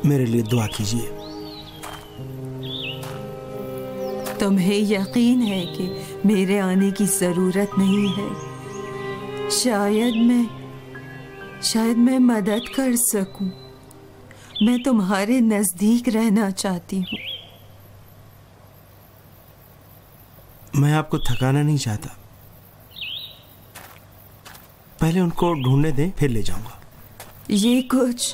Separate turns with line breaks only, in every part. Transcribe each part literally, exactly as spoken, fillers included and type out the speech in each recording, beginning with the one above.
मेरे लिए दुआ कीजिए।
तुम्हें यकीन है कि मेरे आने की जरूरत नहीं है? शायद मैं शायद मैं मदद कर सकूं। मैं तुम्हारे नजदीक रहना चाहती हूँ।
मैं आपको थकाना नहीं चाहता। पहले उनको ढूंढने दें, फिर ले जाऊंगा।
ये कुछ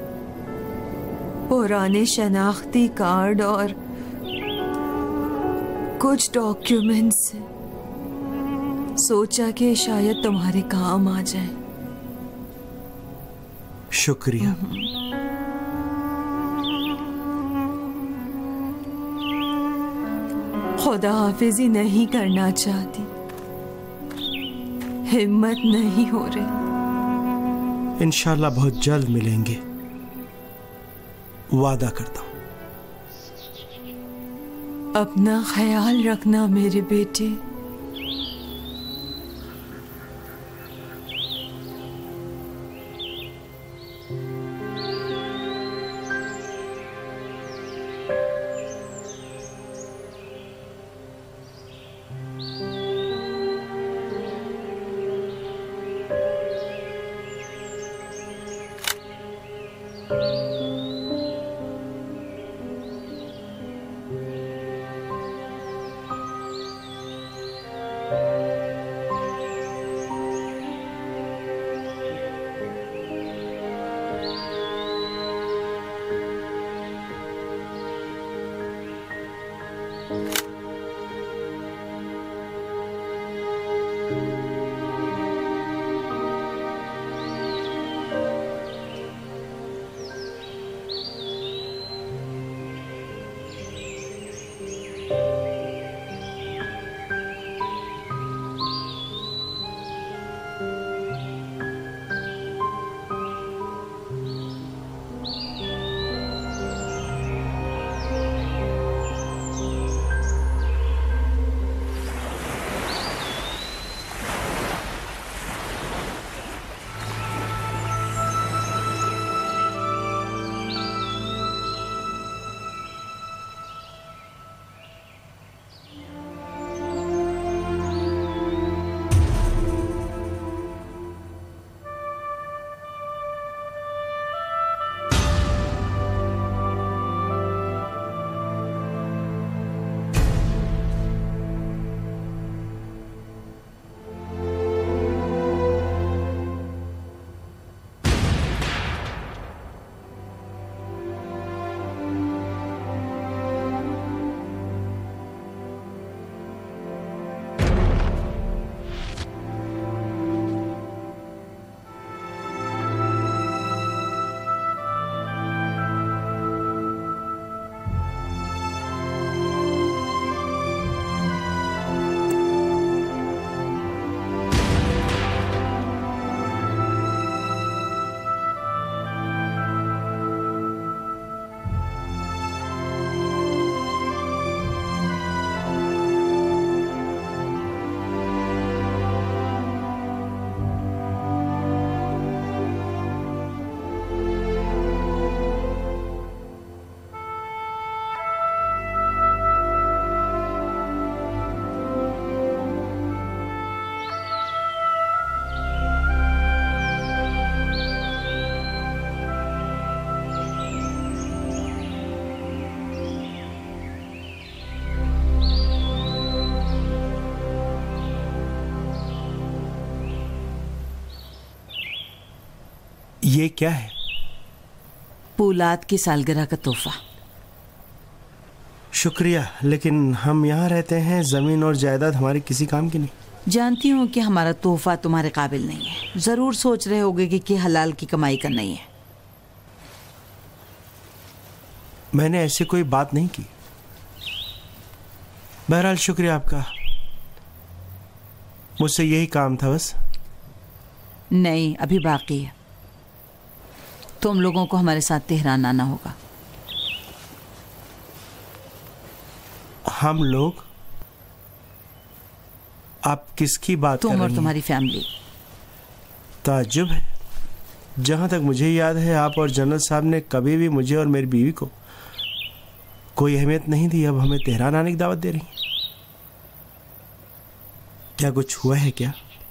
पुराने शनाख्ती कार्ड और कुछ डॉक्यूमेंट्स हैं। सोचा कि शायद तुम्हारे काम आ जाए।
शुक्रिया।
खुदा हाफिजी नहीं करना चाहती, हिम्मत नहीं हो रही।
इंशाल्लाह बहुत जल्द मिलेंगे, वादा करता हूं।
अपना ख्याल रखना मेरे बेटे।
ये क्या है?
पोलाद की सालगिरह का तोहफा।
शुक्रिया, लेकिन हम यहाँ रहते हैं, जमीन और जायदाद हमारी किसी काम की नहीं।
जानती हूँ कि हमारा तोहफा तुम्हारे काबिल नहीं है। जरूर सोच रहे होगे कि, कि हलाल की कमाई करना ही है।
मैंने ऐसी कोई बात नहीं की। बहरहाल शुक्रिया आपका, मुझसे यही काम था बस।
नहीं, अभी बाकी है। तुम लोगों को हमारे साथ तेहरान आना होगा।
हम लोग? आप किसकी बात कर रही हैं?
तुम और तुम्हारी फैमिली।
ताज्जुब है, जहाँ तक मुझे याद है आप और जनरल साहब ने कभी भी मुझे और मेरी बीवी को कोई अहमियत नहीं दी। अब हमें तेहरान आने की दावत दे रही हैं। क्या कुछ हुआ है क्या?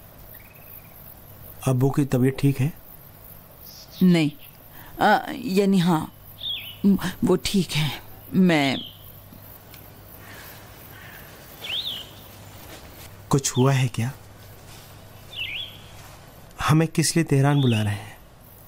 अब्बू की तबीयत ठीक है?
नहीं, आ, यानी हाँ, वो ठीक है। मैं
कुछ हुआ है क्या? हमें किस लिए तेहरान बुला रहे हैं?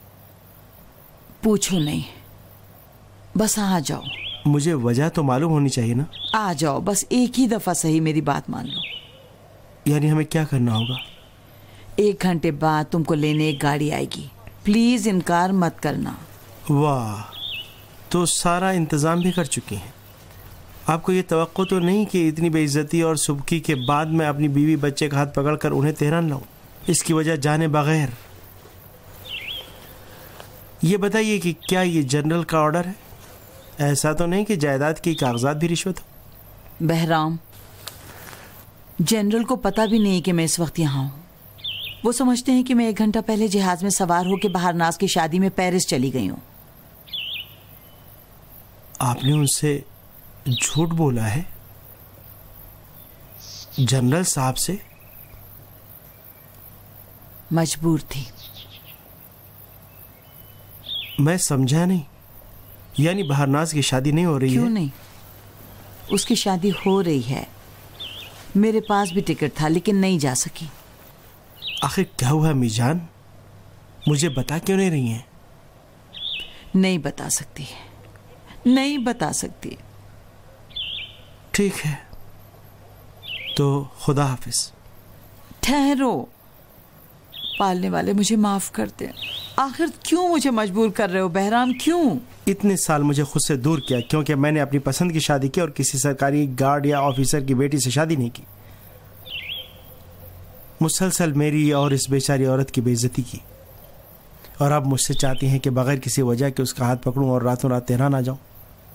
पूछो नहीं, बस आ जाओ।
मुझे वजह तो मालूम होनी चाहिए ना।
आ जाओ, बस एक ही दफा सही मेरी बात मान लो।
यानी हमें क्या करना होगा?
एक घंटे बाद तुमको लेने एक गाड़ी आएगी। प्लीज इनकार मत करना।
वाह, तो सारा इंतजाम भी कर चुकी हैं। आपको ये तवक्को तो नहीं कि इतनी बेइज्जती और सुबकी के बाद मैं अपनी बीवी बच्चे का हाथ पकड़कर उन्हें तेहरान लाऊं, इसकी वजह जाने बगैर? ये बताइए कि क्या ये जनरल का ऑर्डर है? ऐसा तो नहीं कि जायदाद की कागजात भी रिश्वत हो?
बहराम, जनरल को पता भी नहीं कि मैं इस वक्त यहाँ हूँ। वो समझते हैं कि मैं एक घंटा पहले जहाज में सवार होकर बहारनाज की शादी में पेरिस चली गई हूँ।
आपने उनसे झूठ बोला है? जनरल साहब से?
मजबूर थी।
मैं समझा नहीं। यानी बहारनाज की शादी नहीं हो रही
क्यों
है?
नहीं, उसकी शादी हो रही है। मेरे पास भी टिकट था लेकिन नहीं जा सकी।
आखिर क्या हुआ मीजान? मुझे बता क्यों नहीं रही हैं?
नहीं बता सकती, नहीं बता सकती।
ठीक है, तो खुदा हाफिज।
ठहरो, पालने वाले मुझे माफ कर दे। आखिर क्यों मुझे मजबूर कर रहे हो बहराम, क्यों?
इतने साल मुझे खुद से दूर किया क्योंकि मैंने अपनी पसंद की शादी की और किसी सरकारी गार्ड या ऑफिसर की बेटी से शादी नहीं की। मुसलसल मेरी और इस बेचारी औरत की बेइज्जती की, और अब मुझसे चाहती हैं कि बगैर किसी वजह के उसका हाथ पकड़ूं और रातों रात तेहरान आ जाऊं।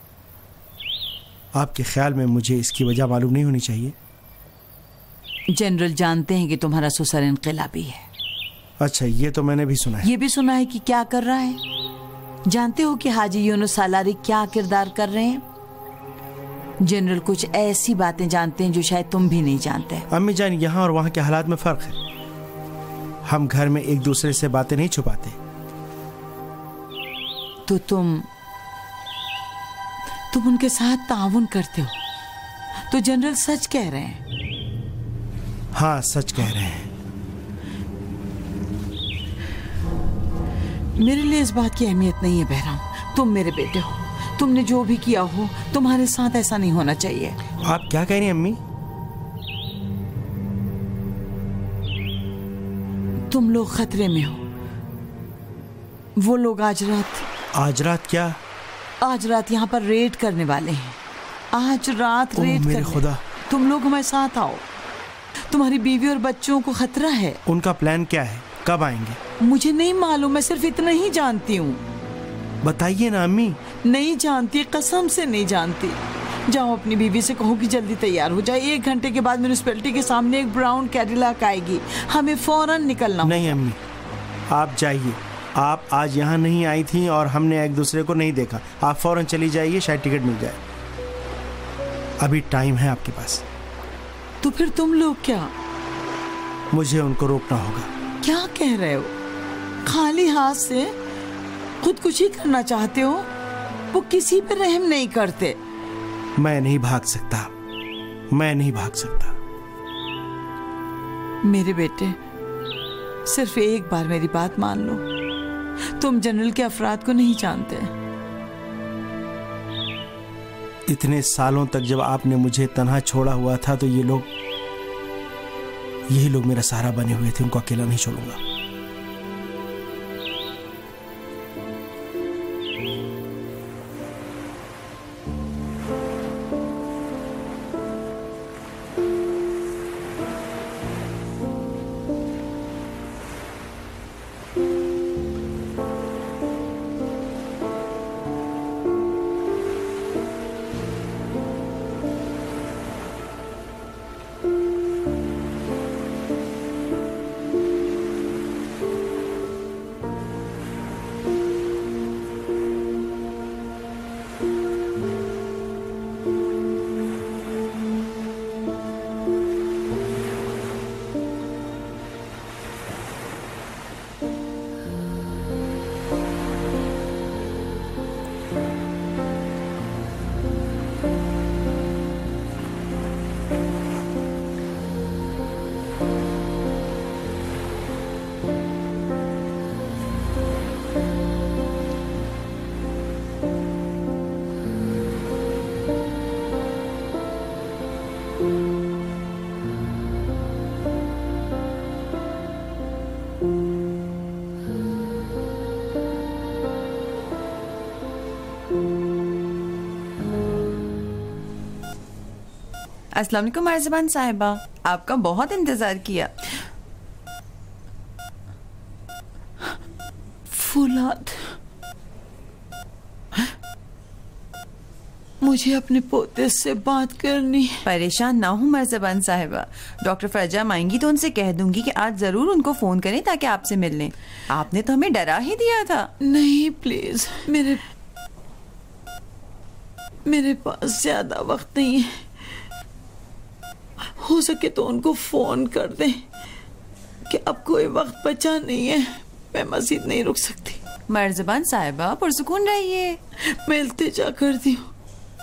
आपके ख्याल में मुझे इसकी वजह मालूम नहीं होनी चाहिए?
जनरल जानते हैं कि तुम्हारा ससुर इनकलाबी है।
अच्छा, ये तो मैंने भी सुना है।
ये भी सुना है कि क्या कर रहा है। जानते हो कि हाजी यूनुस सालारी क्या किरदार कर रहे हैं? जनरल कुछ ऐसी बातें जानते हैं जो शायद तुम भी नहीं जानते।
अम्मी जान, यहाँ और वहाँ के हालात में फर्क है। हम घर में एक दूसरे से बातें नहीं छुपाते।
तो तुम तुम उनके साथ ताउन करते हो, तो जनरल सच कह रहे हैं।
हाँ, सच कह रहे हैं।
मेरे लिए इस बात की अहमियत नहीं है बहराम। तुम मेरे बेटे हो, तुमने जो भी किया हो तुम्हारे साथ ऐसा नहीं होना चाहिए।
आप क्या कह रही हैं अम्मी?
तुम लोग खतरे में हो। वो लोग आज रात
आज रात क्या?
आज रात यहाँ पर रेड करने वाले हैं। आज रात
ओह,
रेड
मेरे
करने।
खुदा।
तुम लोग हमारे साथ आओ। तुम्हारी बीवी और बच्चों को खतरा है।
उनका प्लान क्या है? कब आएंगे?
मुझे नहीं मालूम, मैं सिर्फ इतना ही जानती हूँ।
बताइए ना अम्मी।
नहीं जानती, कसम से नहीं जानती। जाओ अपनी बीवी से कहो कि जल्दी तैयार हो जाए। एक घंटे के बाद म्यूनिसिपैलिटी के सामने एक ब्राउन कैडिलैक आएगी, हमें फौरन निकलना।
नहीं अम्मी, आप जाइए। आप आज यहाँ नहीं आई थी और हमने एक दूसरे को नहीं देखा। आप फौरन चली जाइए, शायद टिकट मिल जाए। अभी टाइम है आपके पास।
तो फिर तुम लोग क्या?
मुझे उनको रोकना होगा।
क्या कह रहे हो? खाली हाथ से खुदकुशी करना चाहते हो? वो किसी पे रहम नहीं करते।
मैं नहीं भाग सकता, मैं नहीं भाग सकता।
मेरे बेटे, सिर्फ एक बार मेरी बात मान लो। तुम जनरल के अफराद को नहीं जानते।
इतने सालों तक जब आपने मुझे तन्हा छोड़ा हुआ था तो ये लोग यही लोग मेरा सहारा बने हुए थे। उनको अकेला नहीं छोड़ूंगा।
अस्सलाम वालेकुम मर्ज़बान साहिबा, आपका बहुत इंतजार किया।
फुलाद, मुझे अपने पोते से बात करनी।
परेशान ना हो मर्ज़बान साहिबा, डॉक्टर फरजाम आएंगी तो उनसे कह दूंगी कि आज जरूर उनको फोन करें ताकि आपसे मिल लें। आपने तो हमें डरा ही दिया था।
नहीं प्लीज, मेरे मेरे पास ज्यादा वक्त नहीं है। हो सके तो उनको फोन कर दें कि अब कोई वक्त बचा नहीं है, मैं मजीद नहीं रुक सकती।
मर्ज़बान साहिबा पुरसुकून रहिए।
मैं इल्तिजा करती हूँ,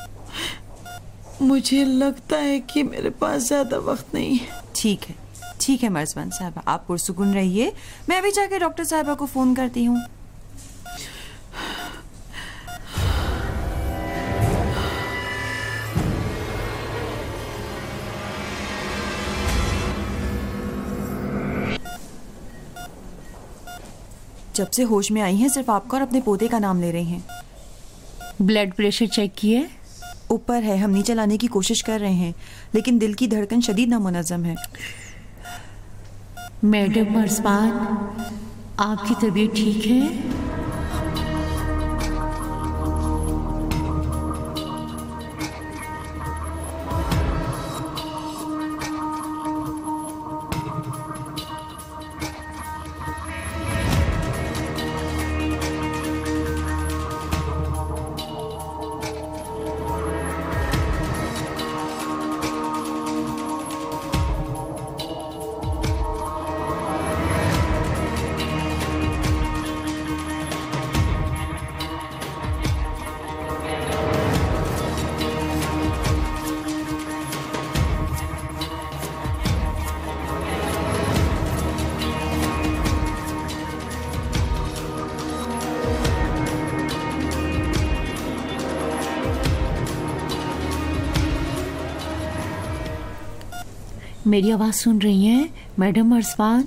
मुझे लगता है कि मेरे पास ज्यादा वक्त नहीं है।
ठीक है ठीक है मर्ज़बान साहिबा, आप पुरसुकून रहिए। मैं अभी जाके डॉक्टर साहिबा को फोन करती हूँ। जब से होश में आई हैं सिर्फ आपका और अपने पोते का नाम ले रही हैं।
ब्लड प्रेशर चेक किए?
ऊपर है, हम नीचे लाने की कोशिश कर रहे हैं लेकिन दिल की धड़कन शदीद नामुनज़्ज़म है।
मैडम मर्ज़बान, आपकी तबीयत ठीक है? मेरी आवाज सुन रही हैं मैडम मर्ज़बान?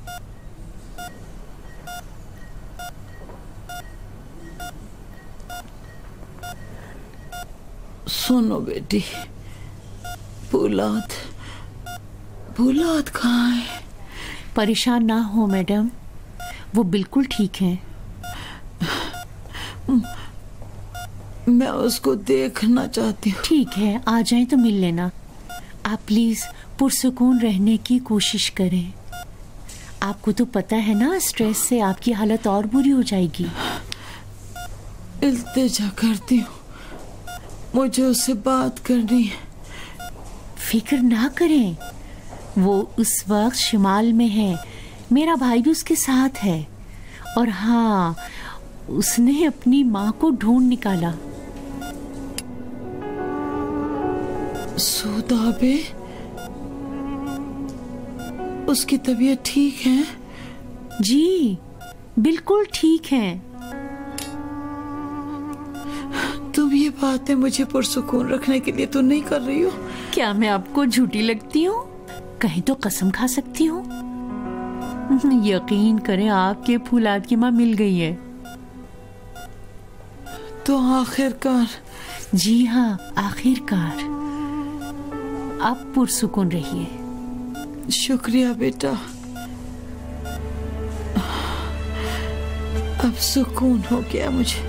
सुनो बेटी, फुलाद फुलाद कहाँ है?
परेशान ना हो मैडम, वो बिल्कुल ठीक हैं।
मैं उसको देखना चाहती हूँ।
ठीक है, आ जाएं तो मिल लेना। आप प्लीज पुरसुकून रहने की कोशिश करें। आपको तो पता है ना, स्ट्रेस से आपकी हालत और बुरी हो जाएगी।
इल्तिजा करती हूँ, मुझे उससे बात करनी है।
फिक्र ना करें, वो उस वक्त शिमाल में है, मेरा भाई भी उसके साथ है। और हाँ, उसने अपनी माँ को ढूंढ निकाला।
सुदाबे, उसकी तबीयत ठीक है?
जी बिल्कुल ठीक है।
तुम ये बातें मुझे पुरसुकून रखने के लिए तो नहीं कर रही हो?
क्या मैं आपको झूठी लगती हूँ? कहीं तो कसम खा सकती हूँ। यकीन करें, आपके फुलाद की माँ मिल गई है।
तो आखिरकार?
जी हाँ, आखिरकार। आप पुरसुकून रहिए।
शुक्रिया बेटा, अब सुकून हो गया मुझे।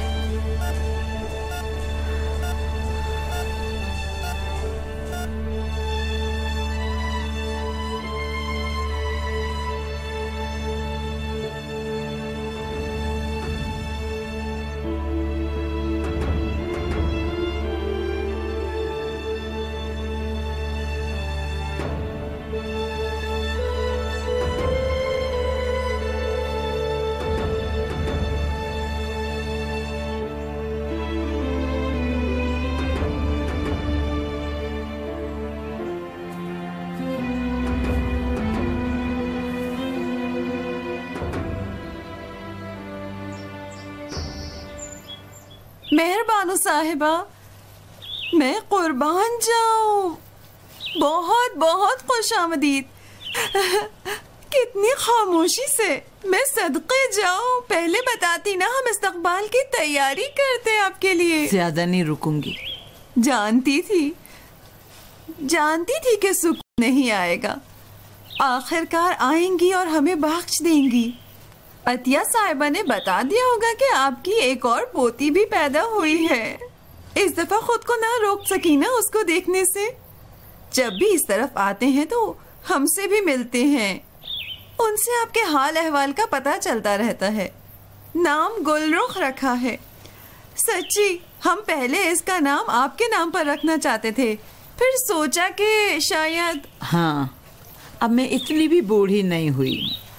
मेहरबानो साहिबा, मैं कुर्बान जाऊं। बहुत बहुत खुशामदीद। कितनी खामोशी से, मैं सदके जाऊं। पहले बताती ना, हम इस्तकबाल की तैयारी करते आपके लिए।
ज्यादा नहीं रुकूंगी।
जानती थी जानती थी कि सुकून नहीं आएगा, आखिरकार आएंगी और हमें बख्श देंगी। अतिया साहिबा ने बता दिया होगा कि आपकी एक और पोती भी पैदा हुई है। इस दफा खुद को ना रोक सकी ना उसको देखने से। जब भी इस तरफ आते हैं तो हमसे भी मिलते हैं, उनसे आपके हाल अहवाल का पता चलता रहता है। नाम गुलरुख रखा है। सच्ची हम पहले इसका नाम आपके नाम पर रखना चाहते थे, फिर सोचा कि शायद।
हाँ, अब मैं इतनी भी बूढ़ी नहीं हुई।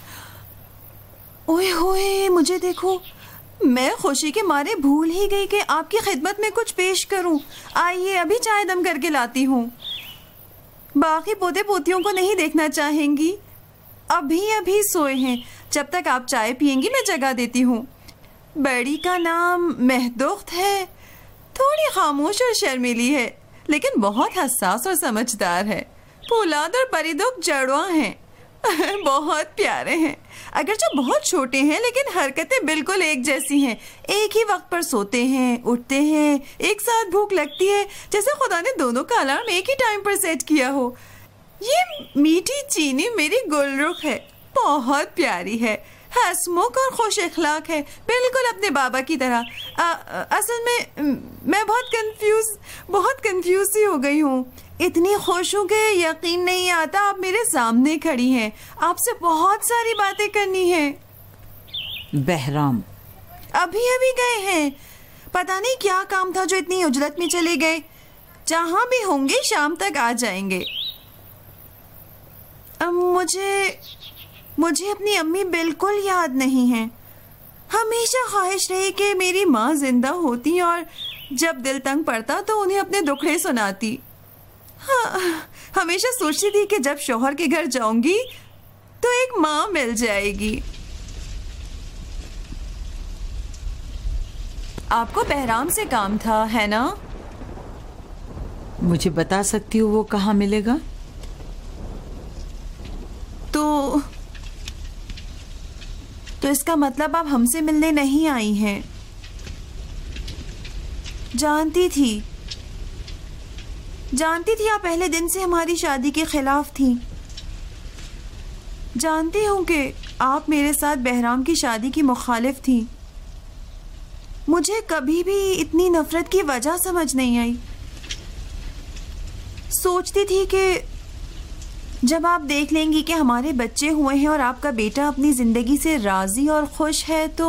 ओए होए, मुझे देखो, मैं खुशी के मारे भूल ही गई कि आपकी खिदमत में कुछ पेश करूं। आइए अभी चाय दम करके लाती हूँ। बाकी पोते पोतियों को नहीं देखना चाहेंगी, अभी अभी सोए हैं। जब तक आप चाय पियेंगी मैं जगा देती हूँ। बड़ी का नाम महदुख्त है, थोड़ी खामोश और शर्मीली है, लेकिन बहुत हसास और समझदार है। फौलाद और परिदुख जड़वा हैं। बहुत प्यारे हैं, अगरचे बहुत छोटे हैं, लेकिन हरकतें बिल्कुल एक जैसी हैं। एक ही वक्त पर सोते हैं, उठते हैं, एक साथ भूख लगती है, जैसे खुदा ने दोनों का अलार्म एक ही टाइम पर सेट किया हो। ये मीठी चीनी मेरी गुलरुख है, बहुत प्यारी है, हंसमुख और खुश इखलाक है, बिल्कुल अपने बाबा की तरह। आ, असल में मैं बहुत कंफ्यूज बहुत कंफ्यूज सी हो गई हूँ। इतनी खुश हूँ कि यकीन नहीं आता आप मेरे सामने खड़ी हैं। आपसे बहुत सारी बातें करनी है।
बहराम
अभी अभी गए हैं, पता नहीं क्या काम था जो इतनी उजलत में चले गए। जहाँ भी होंगे शाम तक आ जाएंगे। अब मुझे मुझे अपनी अम्मी बिल्कुल याद नहीं है। हमेशा ख्वाहिश रही कि मेरी माँ जिंदा होती और जब दिल तंग पड़ता तो उन्हें अपने दुखड़े सुनाती। हाँ, हमेशा सोचती थी कि जब शौहर के घर जाऊंगी तो एक माँ मिल जाएगी। आपको बहराम से काम था, है ना?
मुझे बता सकती हो वो कहाँ मिलेगा?
तो तो इसका मतलब आप हमसे मिलने नहीं आई हैं। जानती थी जानती थी आप पहले दिन से हमारी शादी के खिलाफ थी। जानती हूँ कि आप मेरे साथ बहराम की शादी की मुखालिफ थी। मुझे कभी भी इतनी नफरत की वजह समझ नहीं आई। सोचती थी कि जब आप देख लेंगी कि हमारे बच्चे हुए हैं और आपका बेटा अपनी जिंदगी से राजी और खुश है तो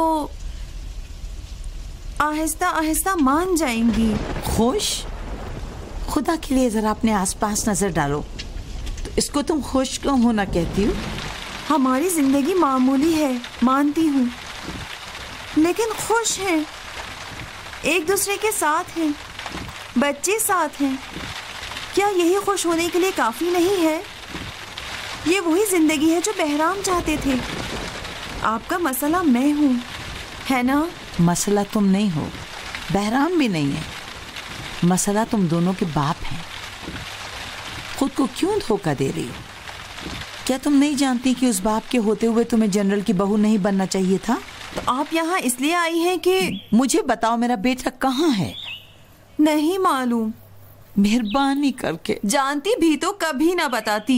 आहिस्ता आहिस्ता मान जाएंगी।
खुश? खुदा के लिए जरा अपने आसपास नजर डालो, तो इसको तुम खुश क्यों होना कहती हो?
हमारी जिंदगी मामूली है, मानती हूँ, लेकिन खुश हैं, एक दूसरे के साथ हैं, बच्चे साथ हैं। क्या यही खुश होने के लिए काफी नहीं है? ये वही जिंदगी है जो बहराम चाहते थे। आपका मसला मैं हूँ, है ना?
मसला तुम नहीं हो, बहराम भी नहीं है, मसला तुम दोनों के बाप हैं। खुद को क्यों धोखा दे रही हो? क्या तुम नहीं जानती कि उस बाप के होते हुए तुम्हें जनरल की बहू नहीं बनना चाहिए था?
तो आप यहाँ इसलिए आई हैं कि
मुझे बताओ मेरा बेटा कहाँ है?
नहीं मालूम।
मेहरबानी करके।
जानती भी तो कभी ना बताती।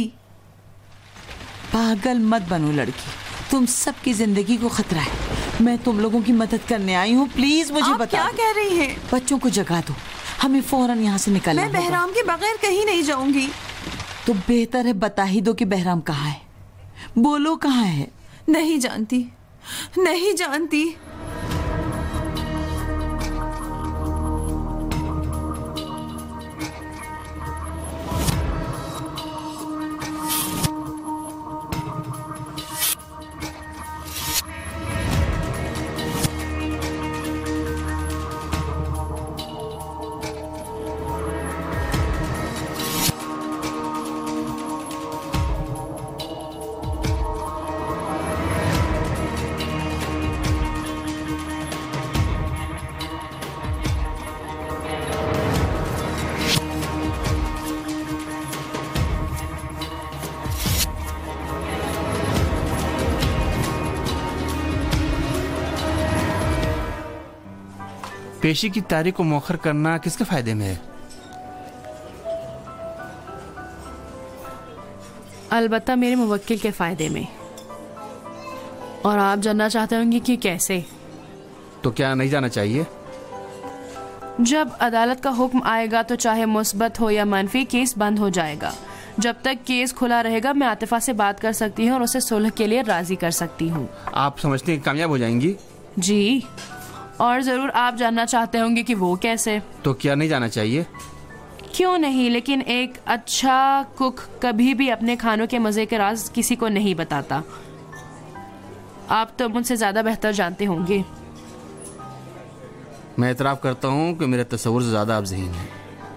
पागल मत बनो लड़की, तुम सबकी जिंदगी को खतरा है। मैं तुम लोगों की मदद करने आई हूँ, प्लीज मुझे
आप
बता।
क्या कह रही हैं?
बच्चों को जगा दो, हमें फौरन यहाँ से निकलना
मैं बहराम के बगैर कहीं नहीं जाऊंगी।
तो बेहतर है बता ही दो कि बहराम कहाँ है। बोलो कहाँ है?
नहीं जानती, नहीं जानती।
पेशी की तारीख को मौखर करना किसके फायदे में है? अलबत्ता मेरे मुवक्किल के फ़ायदे में। और आप जानना चाहते होंगे कि कैसे।
तो क्या नहीं जाना चाहिए?
जब अदालत का हुक्म आएगा तो चाहे मुस्बत हो या मनफी, केस बंद हो जाएगा। जब तक केस खुला रहेगा मैं आतिफा से बात कर सकती हूँ और उसे सुलह के लिए राजी कर सकती हूँ।
आप समझते हैं कामयाब हो जाएंगी?
जी, और ज़रूर आप जानना चाहते होंगे कि वो कैसे। तो
क्या नहीं जाना चाहिए?
क्यों नहीं, लेकिन एक अच्छा कुक कभी भी अपने खानों के मज़े के राज किसी को नहीं बताता। आप तो मुझसे ज़्यादा बेहतर जानते होंगे।
मैं इतराफ़ करता हूँ कि मेरे तस्वुर से ज़्यादा आप ज़हीन हैं।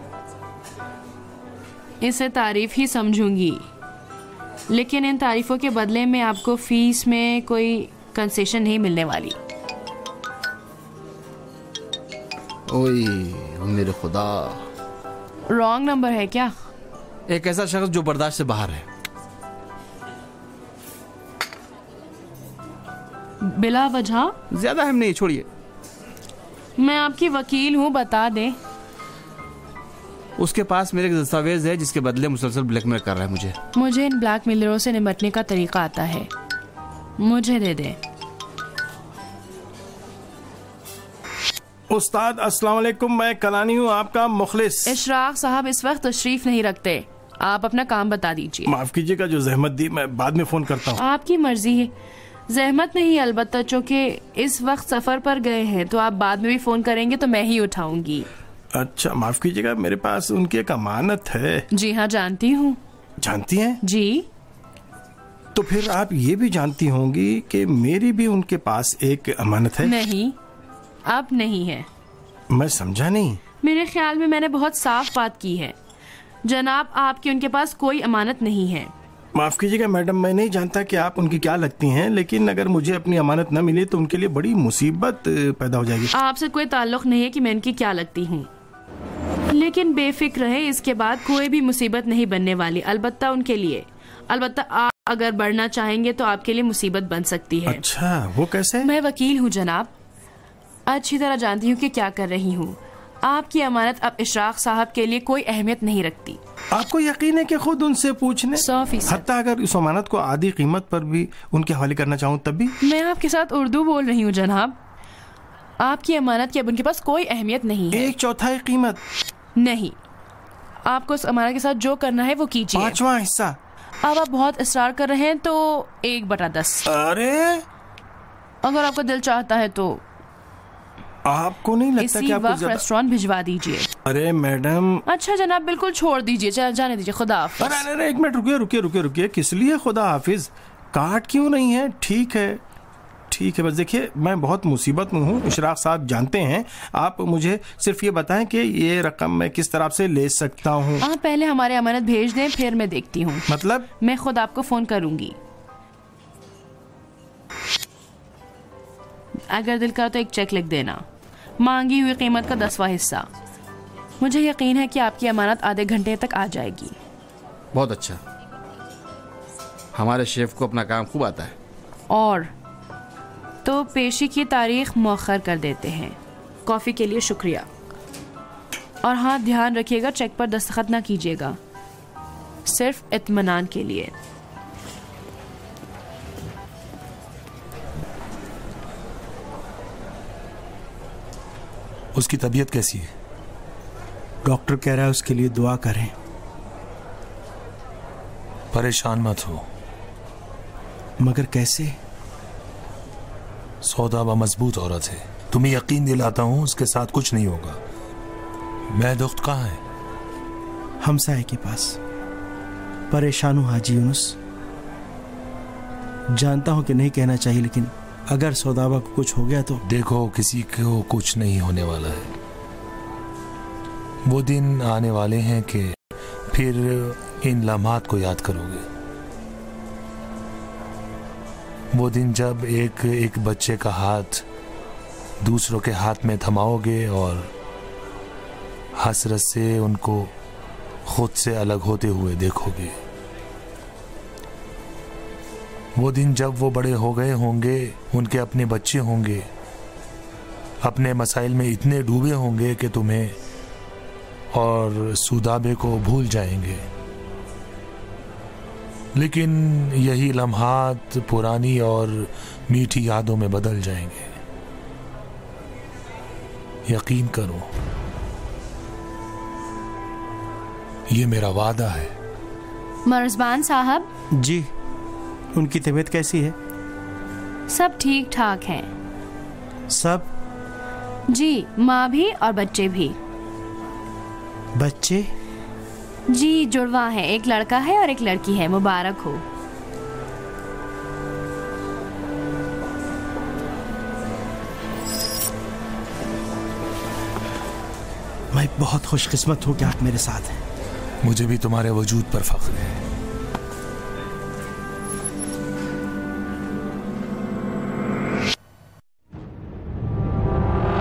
इसे तारीफ ही समझूंगी, लेकिन इन तारीफों के बदले में आपको फीस में कोई कंसेशन नहीं मिलने वाली।
ओए मेरे खुदा,
रॉन्ग नंबर है क्या?
एक ऐसा शख्स जो बर्दाश्त से बाहर है।
बिला वजह?
ज्यादा हम नहीं, छोड़िए।
मैं आपकी वकील हूँ, बता दें।
उसके पास मेरे दस्तावेज है जिसके बदले मुसलसल ब्लैकमेल कर रहा है मुझे।
मुझे इन ब्लैकमेलरों से निपटने का तरीका आता है, मुझे दे दे।
उस्ताद अस्सलाम वालेकुम, मैं कलानी हूँ, आपका मुखलिस।
इशराक साहब इस वक्त तशरीफ नहीं रखते, आप अपना काम बता दीजिए।
माफ कीजिएगा, जो जहमत दी, मैं बाद में फोन करता हूँ।
आपकी मर्जी है। जहमत नहीं, अलबत्ता चूँकि इस वक्त सफर पर गए हैं तो आप बाद में भी फोन करेंगे तो मैं ही उठाऊंगी।
अच्छा, माफ कीजिएगा, मेरे पास उनकी एक अमानत है।
जी हाँ, जानती हूँ।
जानती हैं?
जी।
तो फिर आप ये भी जानती होंगी कि मेरी भी उनके पास एक अमानत है।
नहीं, अब नहीं है।
मैं समझा नहीं।
मेरे ख्याल में मैंने बहुत साफ बात की है जनाब, आपकी उनके पास कोई अमानत नहीं है।
माफ कीजिएगा मैडम, मैं नहीं जानता कि आप उनकी क्या लगती हैं, लेकिन अगर मुझे अपनी अमानत न मिले तो उनके लिए बड़ी मुसीबत पैदा हो जाएगी।
आपसे कोई ताल्लुक नहीं है कि मैं उनकी क्या लगती हूँ, लेकिन बेफिक्र रहे, इसके बाद कोई भी मुसीबत नहीं बनने वाली। अलबत्ता उनके लिए, अलबत्ता आप अगर बढ़ना चाहेंगे तो आपके लिए मुसीबत बन सकती है।
अच्छा, वो कैसे?
मैं वकील हूँ जनाब, अच्छी तरह जानती हूँ कि क्या कर रही हूँ। आपकी अमानत अब इशराक साहब के लिए कोई अहमियत नहीं रखती।
आपको यकीन है कि खुद उनसे पूछने?
सौ फीसद।
हत्ता अगर इस अमानत को आधी कीमत पर भी उनके हवाले करना चाहूँ तब भी?
मैं आपके साथ उर्दू बोल रही हूँ जनाब। आपकी अमानत की अब उनके पास कोई अहमियत नहीं है।
एक चौथाई कीमत?
नहीं, आपको उस अमानत के साथ जो करना है वो कीजिए।
पांचवा हिस्सा?
अब आप बहुत इसरार कर रहे हैं तो एक बटा दस।
अरे,
अगर आपका दिल चाहता है तो
आपको नहीं लगता कि आपको
ज्यादा... रेस्टोरेंट भिजवा दीजिए।
अरे मैडम।
अच्छा जनाब, बिल्कुल छोड़ दीजिए, जाने दीजिए। खुदा हाफिज।
अरे अरे एक मिनट रुकिए रुकिए रुकिए रुकिए किस लिए खुदा हाफिज? काट क्यों नहीं है? ठीक है ठीक है, बस देखिए मैं बहुत मुसीबत में हूँ, इशराक साहब जानते हैं। आप मुझे सिर्फ ये बताएं कि ये रकम मैं किस तरह से ले सकता हूँ।
आप पहले हमारे अमानत भेज दें, फिर मैं देखती हूँ।
मतलब?
मैं खुद आपको फोन करूंगी। अगर दिल करा तो एक चेक लिख देना, मांगी हुई कीमत का दसवां हिस्सा। मुझे यकीन है कि आपकी अमानत आधे घंटे तक आ जाएगी।
बहुत अच्छा, हमारे शेफ को अपना काम खूब आता है।
और तो पेशी की तारीख मौखर कर देते हैं। कॉफ़ी के लिए शुक्रिया। और हाँ, ध्यान रखिएगा चेक पर दस्तखत ना कीजिएगा, सिर्फ इत्मीनान के लिए।
उसकी तबीयत कैसी है?
डॉक्टर कह रहा है उसके लिए दुआ करें।
परेशान मत हो।
मगर कैसे?
सौदाबा मजबूत औरत है, तुम्हें यकीन दिलाता हूँ उसके साथ कुछ नहीं होगा। मैं दुख्त कहाँ है?
हमसाए के पास। परेशान हूँ हाजी यूनुस। जानता हूँ कि नहीं कहना चाहिए, लेकिन अगर सौदाबा को कुछ हो गया तो?
देखो, किसी को कुछ नहीं होने वाला है। वो दिन आने वाले हैं कि फिर इन लम्हात को याद करोगे। वो दिन जब एक एक बच्चे का हाथ दूसरों के हाथ में थमाओगे और हसरत से उनको खुद से अलग होते हुए देखोगे। वो दिन जब वो बड़े हो गए होंगे, उनके अपने बच्चे होंगे, अपने मसाइल में इतने डूबे होंगे कि तुम्हें और सुदाबे को भूल जाएंगे। लेकिन यही लम्हात पुरानी और मीठी यादों में बदल जाएंगे। यकीन करो, ये मेरा वादा है।
मर्ज़बान साहब।
जी, उनकी तबीयत कैसी है?
सब ठीक ठाक हैं।
सब?
जी, माँ भी और बच्चे भी।
बच्चे?
जी, जुड़वा है, एक लड़का है और एक लड़की है। मुबारक हो।
मैं बहुत खुशकिस्मत हूँ कि आप मेरे साथ हैं।
मुझे भी तुम्हारे वजूद पर फख्र है।